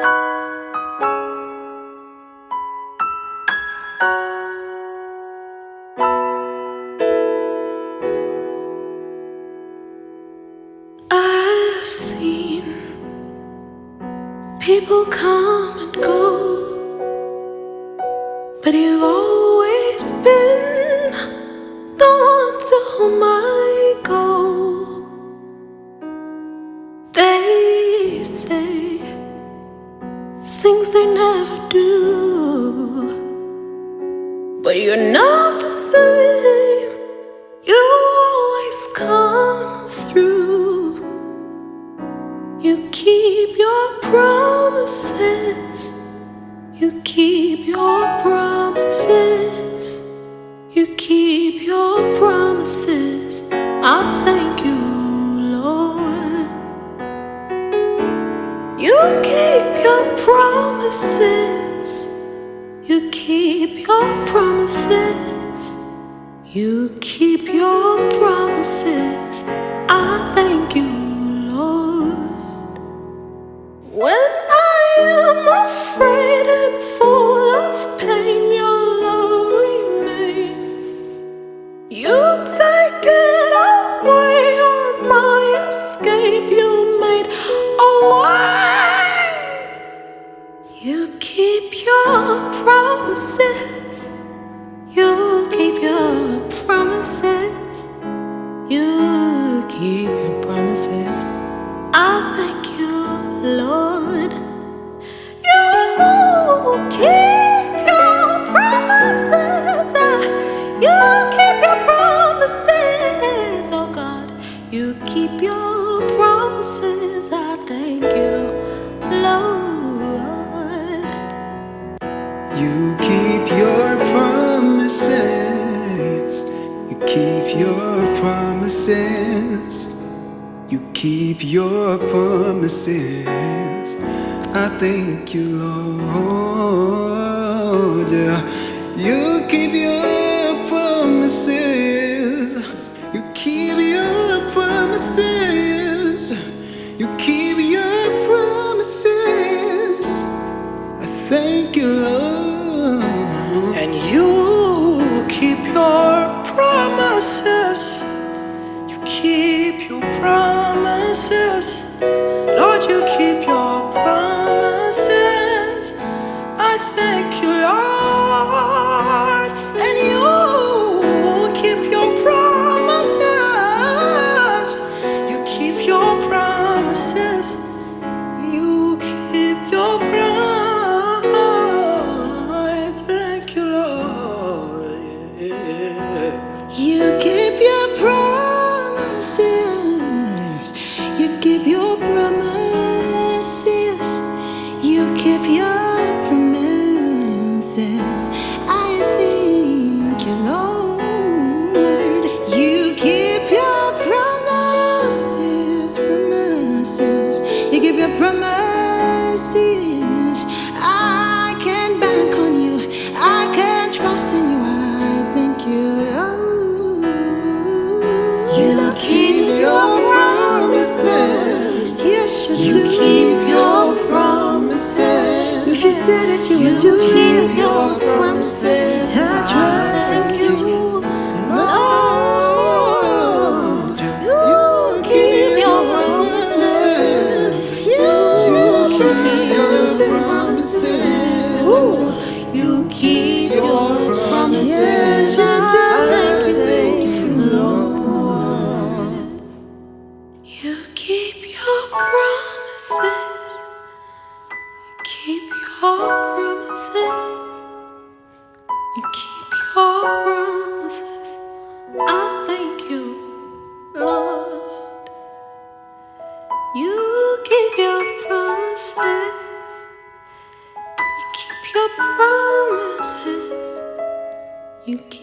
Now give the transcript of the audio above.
I've seen people come and go, but you've always been the one to whom I go. They say things they never do, but you're not the same. You always come through. You keep your promises. You keep your promises. You keep your promises. I thank you, Lord. You keep your promises. You keep your promises. You keep your promises. I thank you, Lord. When I am afraid and full of pain, your love remains. You take it away, you're my escape. You made a way. You keep your promises. You keep your promises. You keep your promises. I thank you, Lord. You keep your promises. You keep your promises. Oh God, you keep your promises. I thank you, Lord. You keep your promises. You keep your promises. You keep your promises. I thank you, Lord. Yeah. You keep your promises. You keep your promises. You keep your promises. I thank you, Lord. And you keep your promises. You keep your promises. Lord, you keep your promises. I thank you, Lord. And you keep your promises. You keep your promises. You keep your promises. I thank you, Lord. Yeah. You keep your promises. You keep your promises. You keep your promises. I thank you, Lord. You keep your promises. Promises. You keep your promises. I can bank on you. I can trust in you. I thank you, Lord. You keep your promises. Yes, you You do. keep your promises. If you said that you would do You keep it, your promises. that's I right. thank you, Lord. You keep your promises. You keep your promises. You keep your promises. Yes, you do. I thank you, Lord. You keep your promises. You keep your promises. You keep your promises. I thank you, Lord. You keep your promises. You keep your promises. You keep